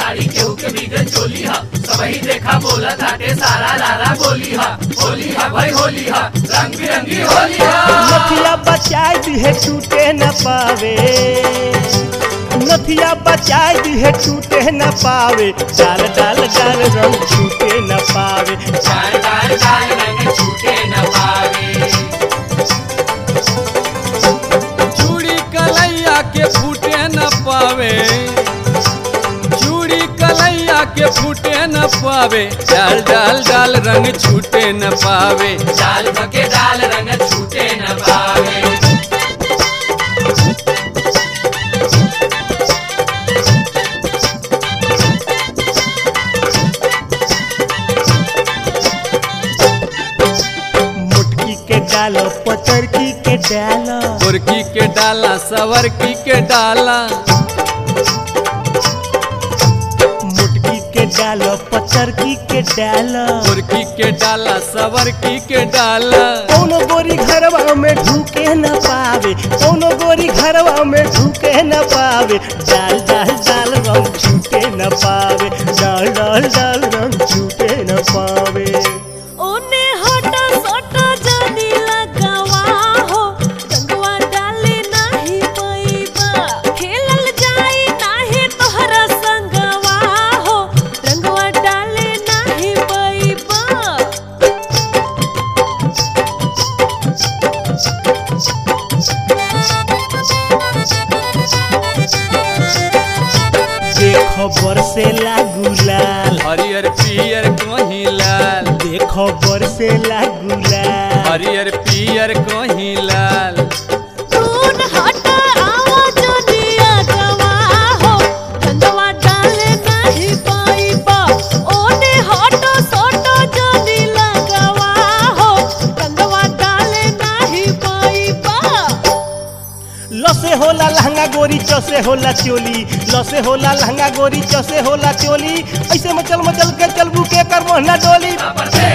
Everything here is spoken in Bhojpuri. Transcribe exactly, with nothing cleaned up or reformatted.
साड़ी केहू के भीतर चोली हा सबही देखा बोला ताटे सारा लारा बोली हा होली हा भाई होली हा रंग बिरंगी होली हा। नथिया बचाई दिहे टूटे न पावे नथिया बचाई दिहे टूटे न पावे डाल डाल डाल रंग छूटे न पावे डाल डाल डाल रंग छूटे न पावे। चूड़ी कलैया के फूटे न पावे चूड़ी कलैया के फूटे न पावे डाल डाल डाल रंग छूटे न पावे डाल भके डाल रंग छूटे न पावे। डालो पतरकी के डाला गोरकी के डाला सवरकी के डाला मुटकी के डालो पतरकी के डाला गोरकी के डाला सवरकी के डाला। कोनो गोरी घरवा में ढूके न पावे कोनो गोरी घरवा में ढूके न पावे डाल डाल डाल रंग छूटे न पावे डाल डाल डाल रंग छूटे न पावे। देखो बरसेला गुलाल हरियर पियर कहीं लाल देखो बरसेला गुलाल हरियर पियर कहीं लाल। दून हटा आवा जनिया गवा हो रंगवा डाले नहीं पाइबा ओने हटा सोटा जनी लगवा हो रंगवा डाले नहीं पाइबा। लसे होला लहंगा गोरी चौसे होला चोली लसे होला लहंगा गोरी चौसे होला चोली ऐसे मचल मचल के चलबू के कर मोहना डोली।